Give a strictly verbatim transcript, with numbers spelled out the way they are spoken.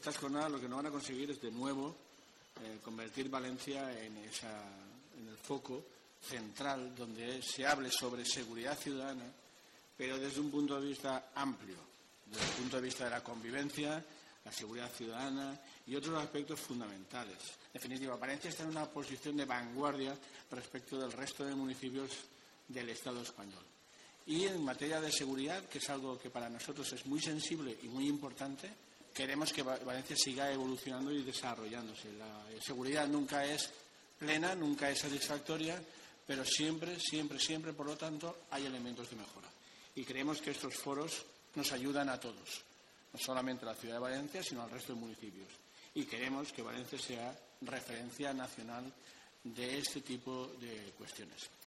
estas jornadas lo que no van a conseguir es de nuevo eh, convertir Valencia en, esa, en el foco central donde se hable sobre seguridad ciudadana, pero desde un punto de vista amplio, desde el punto de vista de la convivencia, la seguridad ciudadana y otros aspectos fundamentales. En definitiva, Valencia está en una posición de vanguardia respecto del resto de municipios del Estado español. Y en materia de seguridad, que es algo que para nosotros es muy sensible y muy importante, queremos que Valencia siga evolucionando y desarrollándose. La seguridad nunca es plena, nunca es satisfactoria, pero siempre, siempre, siempre, por lo tanto, hay elementos de mejora. Y creemos que estos foros nos ayudan a todos, no solamente a la ciudad de Valencia, sino al resto de municipios. Y queremos que Valencia sea referencia nacional de este tipo de cuestiones.